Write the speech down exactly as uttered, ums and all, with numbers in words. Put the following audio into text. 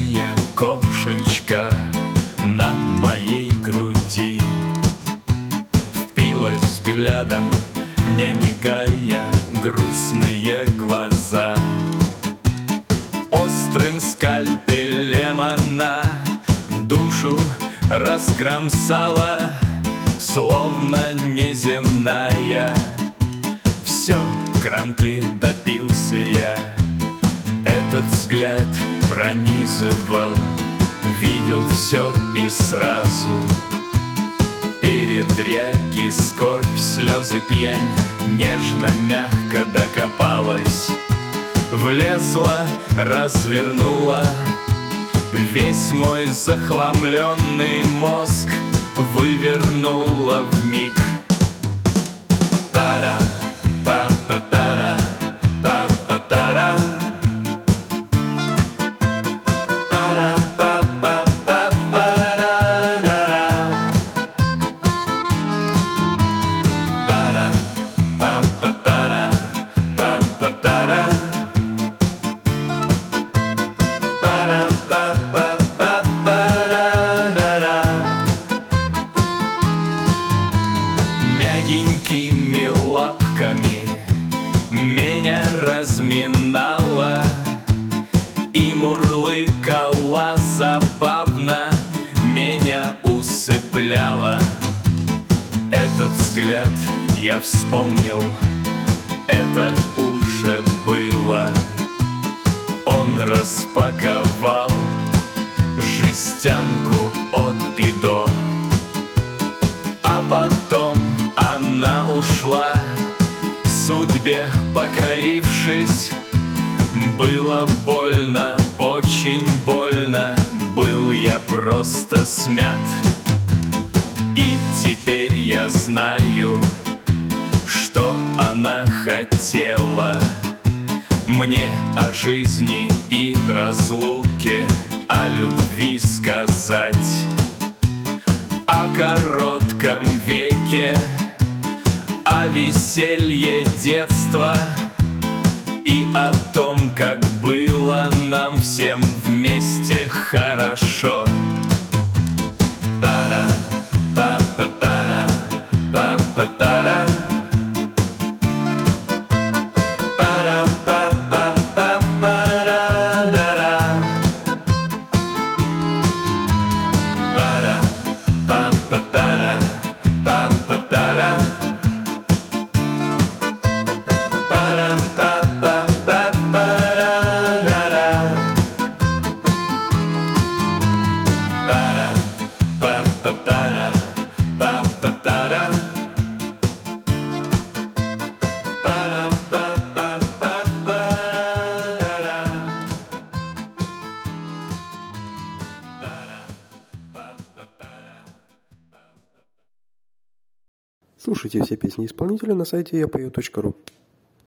Белая кошечка на моей груди впилась взглядом, не мигая, грустные глаза. Острым скальпелем она душу раскромсала, словно неземная. Все, кранты добился я. Этот взгляд пронизывал, видел все и сразу. Передряги, скорбь, слезы, пьянь нежно, мягко докопалась, влезла, развернула весь мой захламленный мозг, вывернула вмиг. Тара, па-па-тара, па-па-тара, тара, па-па-па-па-ра-ра, тара, па-па-тара, па-па-тара, тара, па-па-па-па-ра-ра. Мягенькими лапками меня разминала и мурлыкала забавно, меня усыпляла. Этот взгляд я вспомнил, это уже было. Он распаковал жестянку от и до, а потом она ушла, судьбе покорившись. Было больно, очень больно, был я просто смят. И теперь я знаю, что она хотела мне о жизни и разлуке, о любви сказать, о коротком веке, о веселье детства и о том, как было нам всем вместе хорошо. Тара, па-па-тара, па-па-тара, тара, па-па-па-па-ра-ра, тара, па-па-тара, па-па-тара, тара, па-па-па-па-ра-ра, тара, па-па-тара, па-па-тара, тара, па-па-па-па-ра-ра. Слушайте все песни исполнителя на сайте я пою точка ру.